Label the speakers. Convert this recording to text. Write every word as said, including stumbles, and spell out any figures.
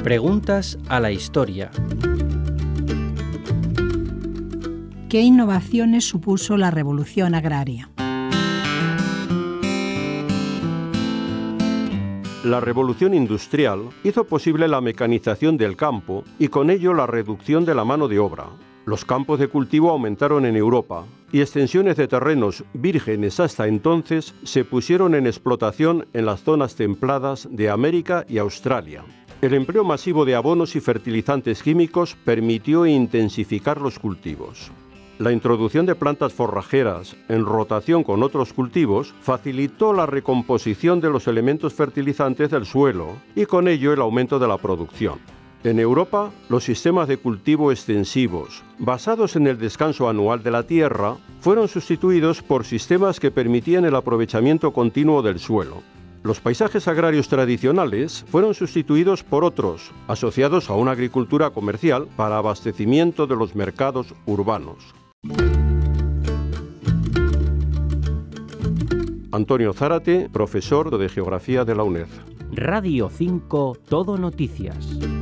Speaker 1: Preguntas a la historia.
Speaker 2: ¿Qué innovaciones supuso la revolución agraria?
Speaker 3: La revolución industrial hizo posible la mecanización del campo y con ello la reducción de la mano de obra. Los campos de cultivo aumentaron en Europa y extensiones de terrenos vírgenes hasta entonces se pusieron en explotación en las zonas templadas de América y Australia. El empleo masivo de abonos y fertilizantes químicos permitió intensificar los cultivos. La introducción de plantas forrajeras en rotación con otros cultivos facilitó la recomposición de los elementos fertilizantes del suelo y con ello el aumento de la producción. En Europa, los sistemas de cultivo extensivos, basados en el descanso anual de la tierra, fueron sustituidos por sistemas que permitían el aprovechamiento continuo del suelo. Los paisajes agrarios tradicionales fueron sustituidos por otros, asociados a una agricultura comercial para abastecimiento de los mercados urbanos. Antonio Zárate, profesor de Geografía de la UNED.
Speaker 1: Radio cinco, Todo Noticias.